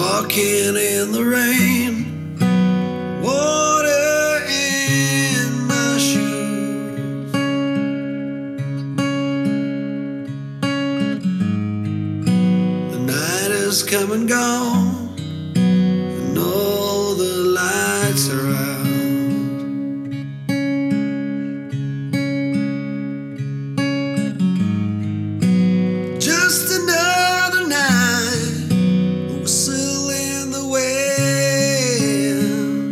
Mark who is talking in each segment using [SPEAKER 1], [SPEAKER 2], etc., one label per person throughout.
[SPEAKER 1] walking in the rain, water in my shoes. The night has come and gone, and all the lights are out. Just another night, a whistle in the wind.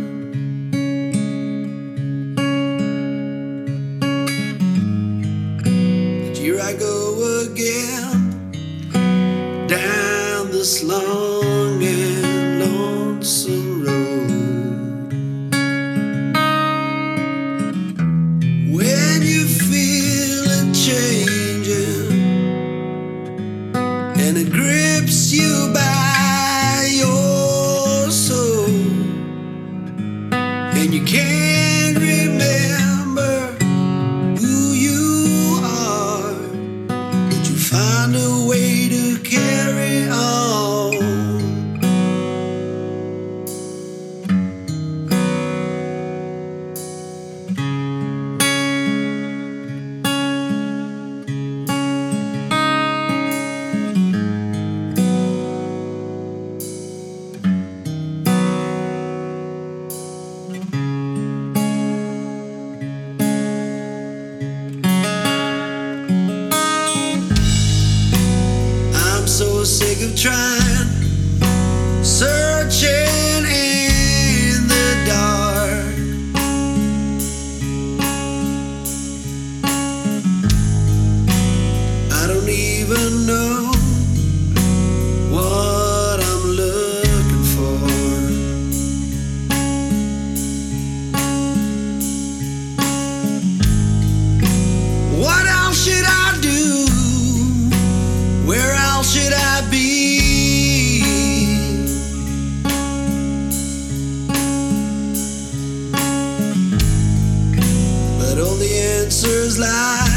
[SPEAKER 1] But here I go again, down this long and lonesome road. When you feel it changing and it grips you by your soul, and you can't remember who you are, but you find a way to carry on. I'm so sick of trying, searching in the dark. I don't even know what I'm looking for. What else should I do? Where else should I be? But all the answers lie